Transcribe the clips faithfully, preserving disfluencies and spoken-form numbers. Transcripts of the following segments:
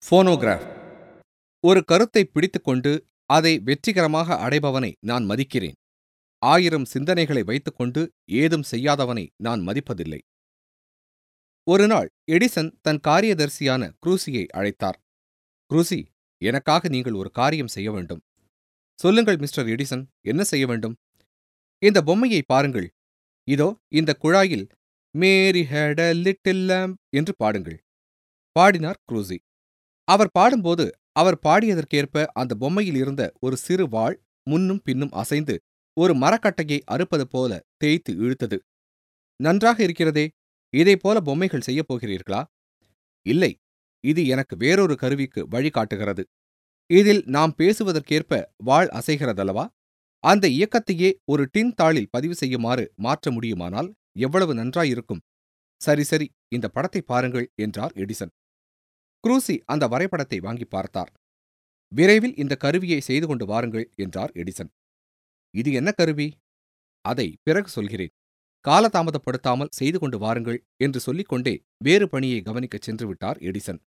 Phonograph. ஒரு கருத்தை பிடித்துக்கொண்டு அதை வெற்றிகரமாக அடைபவனை நான் மதிக்கிறேன். ஆயிரம் சிந்தனைகளை வைத்துக்கொண்டு ஏதும் செய்யாதவனை நான் மதிப்பதில்லை. ஒருநாள் எடிசன் தன் காரியதரிசியான குரூசியை அழைத்தார். குரூசி, எனக்காக நீங்கள் ஒரு காரியம் செய்ய வேண்டும். சொல்லுங்கள் மிஸ்டர் எடிசன், என்ன செய்ய வேண்டும்? இந்த பொம்மையை பாருங்கள். இதோ இந்த குழாயில் Mary had a little lamb என்று பாடுங்கள். பாடினார் குரூசி. அவர் பாடும்போது அவர் பாடியதற்கேற்ப அந்த பொம்மையில் இருந்த ஒரு சிறு வாள் முன்னும் பின்னும் அசைந்து ஒரு மரக்கட்டையை அறுப்பது போல தேய்த்து இழுத்தது. நன்றாக இருக்கிறதே, இதைப்போல பொம்மைகள் செய்யப் போகிறீர்களா? இல்லை, இது எனக்கு வேறொரு கருவிக்கு வழிகாட்டுகிறது. இதில் நாம் பேசுவதற்கேற்ப வாள் அசைகிறதல்லவா? அந்த இயக்கத்தையே ஒரு டின் தாளில் பதிவு செய்யுமாறு மாற்ற முடியுமானால் எவ்வளவு நன்றாயிருக்கும். சரி சரி, இந்த படத்தை பாருங்கள் என்றார் எடிசன். குரூசி அந்த வரைபடத்தை வாங்கி பார்த்தார். விரைவில் இந்த கருவியை செய்து கொண்டு வாருங்கள் என்றார் எடிசன். இது என்ன கருவி? அதை பிறகு சொல்கிறேன். காலதாமதப்படுத்தாமல் செய்து கொண்டு வாருங்கள் என்று சொல்லிக்கொண்டே வேறு பணியை கவனிக்கச் சென்று விட்டார் எடிசன்.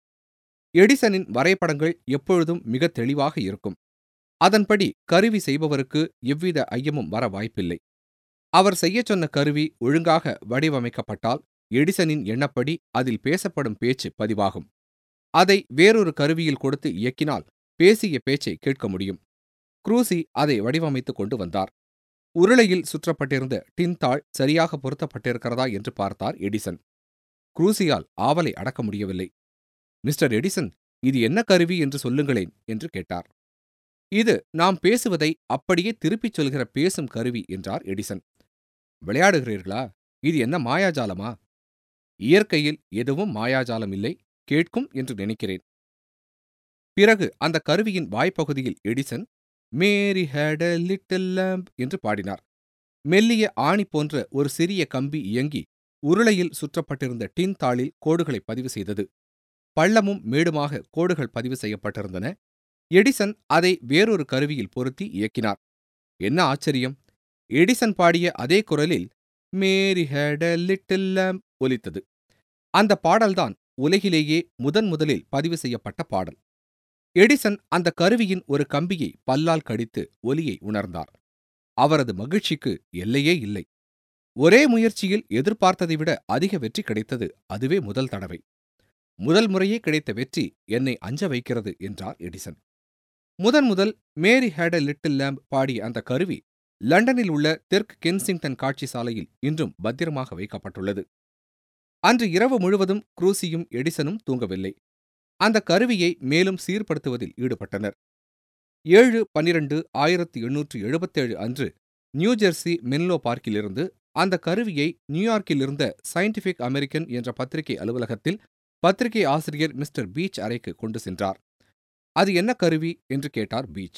எடிசனின் வரைபடங்கள் எப்பொழுதும் மிக தெளிவாக இருக்கும். அதன்படி கருவி செய்பவருக்கு எவ்வித ஐயமும் வர வாய்ப்பில்லை. அவர் செய்யச் சொன்ன கருவி ஒழுங்காக வடிவமைக்கப்பட்டால் எடிசனின் எண்ணப்படி அதில் பேசப்படும் பேச்சு பதிவாகும். அதை வேறொரு கருவியில் கொடுத்து இயக்கினால் பேசிய பேச்சை கேட்க முடியும். குரூசி அதை வடிவமைத்துக் கொண்டு வந்தார். உருளையில் சுற்றப்பட்டிருந்த டின் தாள் சரியாக பொருத்தப்பட்டிருக்கிறதா என்று பார்த்தார் எடிசன். குரூசியால் ஆவலை அடக்க முடியவில்லை. மிஸ்டர் எடிசன், இது என்ன கருவி என்று சொல்லுங்களேன் என்று கேட்டார். இது நாம் பேசுவதை அப்படியே திருப்பிச் சொல்கிற பேசும் கருவி என்றார் எடிசன். விளையாடுகிறீர்களா? இது என்ன மாயாஜாலமா? இயற்கையில் எதுவும் மாயாஜாலம் இல்லை, கேட்கும் என்று நினைக்கிறேன். பிறகு அந்த கருவியின் வாய்ப்பகுதியில் Edison Mary had a little lamb என்று பாடினார். மெல்லிய ஆணி போன்ற ஒரு சிறிய கம்பி இயங்கி உருளையில் சுற்றப்பட்டிருந்த டின் தாளில் கோடுகளை பதிவு செய்தது. பள்ளமும் மேடுமாக கோடுகள் பதிவு செய்யப்பட்டிருந்தன. எடிசன் அதை வேறொரு கருவியில் பொருத்தி இயக்கினார். என்ன ஆச்சரியம்! எடிசன் பாடிய அதே குரலில் Mary had a little lamb ஒலித்தது. அந்த பாடல்தான் உலகிலேயே முதன் முதலில் பதிவு செய்யப்பட்ட பாடல். எடிசன் அந்த கருவியின் ஒரு கம்பியை பல்லால் கடித்து ஒலியை உணர்ந்தார். அவரது மகிழ்ச்சிக்கு எல்லையே இல்லை. ஒரே முயற்சியில் எதிர்பார்த்ததை விட அதிக வெற்றி கிடைத்தது அதுவே முதல் தடவை. முதல் முறையே கிடைத்த வெற்றி என்னை அஞ்ச வைக்கிறது என்றார் எடிசன். முதன் முதல் Mary had a little lamb பாடிய அந்த கருவி லண்டனில் உள்ள தெற்கு கென்சிங்டன் காட்சி சாலையில் இன்றும் பத்திரமாக வைக்கப்பட்டுள்ளது. அன்று இரவு முழுவதும் குரூசியும் எடிசனும் தூங்கவில்லை. அந்த கருவியை மேலும் சீர்படுத்துவதில் ஈடுபட்டனர். ஏழு பன்னிரண்டு ஆயிரத்து எண்ணூற்று எழுபத்தேழு அன்று நியூஜெர்சி மென்லோ பார்க்கிலிருந்து அந்த கருவியை நியூயார்க்கில் இருந்த சயின்டிபிக் அமெரிக்கன் என்ற பத்திரிகை அலுவலகத்தில் பத்திரிகை ஆசிரியர் மிஸ்டர் பீச் அறைக்கு கொண்டு சென்றார். அது என்ன கருவி என்று கேட்டார் பீச்.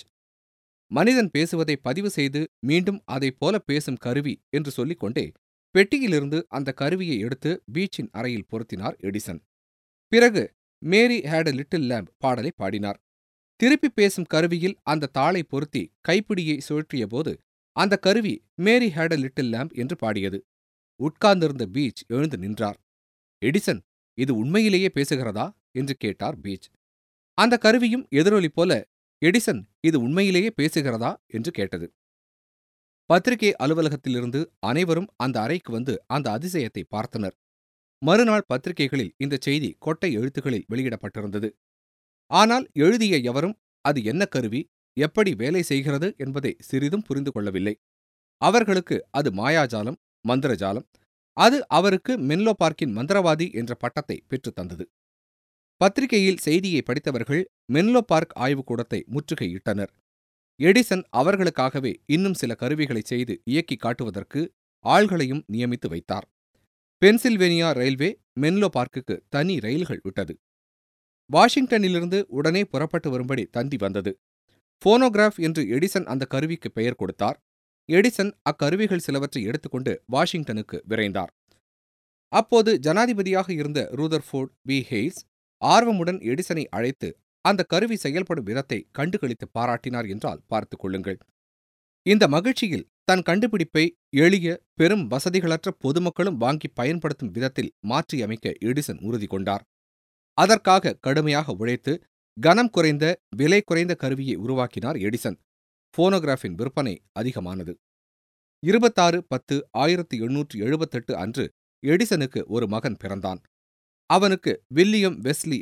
மனிதன் பேசுவதை பதிவு செய்து மீண்டும் அதைப் போல பேசும் கருவி என்று சொல்லிக்கொண்டே பெட்டியிலிருந்து அந்த கருவியை எடுத்து பீச்சின் அறையில் பொருத்தினார் எடிசன். பிறகு Mary had a little lamb பாடலை பாடினார். திருப்பி பேசும் கருவியில் அந்த தாளை பொருத்தி கைப்பிடியை சுழற்றிய போது அந்த கருவி Mary had a little lamb என்று பாடியது. உட்கார்ந்திருந்த பீச் எழுந்து நின்றார். எடிசன், இது உண்மையிலேயே பேசுகிறதா என்று கேட்டார் பீச். அந்த கருவியும் எதிரொலி போல எடிசன், இது உண்மையிலேயே பேசுகிறதா என்று கேட்டது. பத்திரிகை அலுவலகத்திலிருந்து அனைவரும் அந்த அறைக்கு வந்து அந்த அதிசயத்தை பார்த்தனர். மறுநாள் பத்திரிகைகளில் இந்த செய்தி கொட்டை எழுத்துக்களில் வெளியிடப்பட்டிருந்தது. ஆனால் எழுதிய எவரும் அது என்ன கருவி, எப்படி வேலை செய்கிறது என்பதை சிறிதும் புரிந்து கொள்ளவில்லை. அவர்களுக்கு அது மாயாஜாலம், மந்திரஜாலம். அது அவருக்கு மென்லோ பார்க்கின் மந்திரவாதி என்ற பட்டத்தை பெற்றுத் தந்தது. பத்திரிகையில் செய்தியை படித்தவர்கள் மென்லோ பார்க் ஆய்வுக்கூடத்தை முற்றுகையிட்டனர். எடிசன் அவர்களுக்காகவே இன்னும் சில கருவிகளை செய்து இயக்கி காட்டுவதற்கு ஆள்களையும் நியமித்து வைத்தார். பென்சில்வேனியா ரயில்வே மென்லோ பார்க்குக்கு தனி ரயில்கள் விட்டது. வாஷிங்டனிலிருந்து உடனே புறப்பட்டு வரும்படி தந்தி வந்தது. ஃபோனோகிராஃப் என்று எடிசன் அந்த கருவிக்கு பெயர் கொடுத்தார். எடிசன் அக்கருவிகள் சிலவற்றை எடுத்துக்கொண்டு வாஷிங்டனுக்கு விரைந்தார். அப்போது ஜனாதிபதியாக இருந்த ரூதர்ஃபோர்ட் பி ஹேய்ஸ் ஆர்வமுடன் எடிசனை அழைத்து அந்த கருவி செயல்படும் விதத்தை கண்டுகளித்து பாராட்டினார் என்றால் பார்த்துக் கொள்ளுங்கள். இந்த மகிழ்ச்சியில் தன் கண்டுபிடிப்பை எளிய, பெரும் வசதிகளற்ற பொதுமக்களும் வாங்கி பயன்படுத்தும் விதத்தில் மாற்றியமைக்க எடிசன் உறுதி கொண்டார். அதற்காக கடுமையாக உழைத்து கனம் குறைந்த, விலை குறைந்த கருவியை உருவாக்கினார் எடிசன். போனோகிராஃபின் விற்பனை அதிகமானது. இருபத்தாறு பத்து ஆயிரத்து எண்ணூற்று எழுபத்தெட்டு அன்று எடிசனுக்கு ஒரு மகன் பிறந்தான். அவனுக்கு வில்லியம் வெஸ்லி